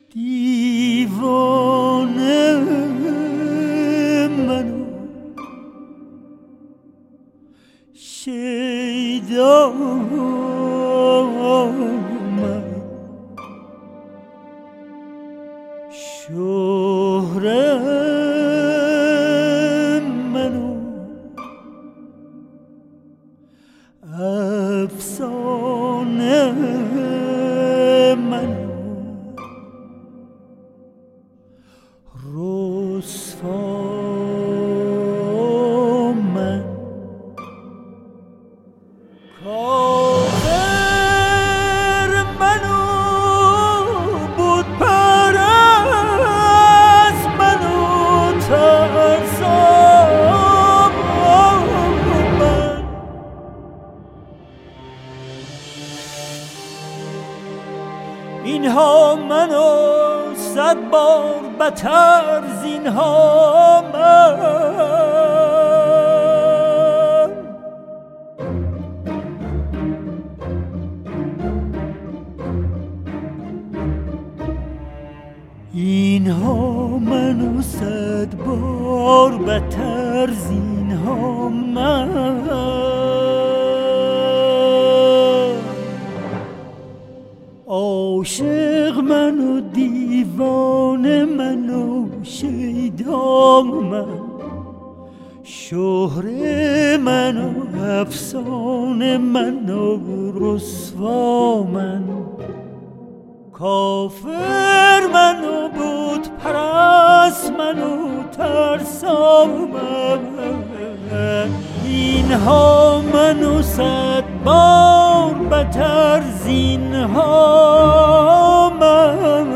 دیوانه منو شیدا من شهره منو افسانه منو رسوا من کافر منو بود پرست منو ترسام من اینها منو 100 بار بتر زینها من اینها منو 100 بار بتر زینها من عاشق منو دیوانه منو شیدا من شهره منو افسانه منو رسوا من کافر منو بود پرست منو ترسا من اینها منو 100 بار بتر زینها من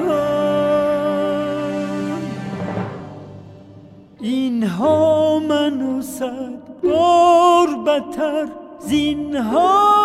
اینها منو 100 بار بتر زینها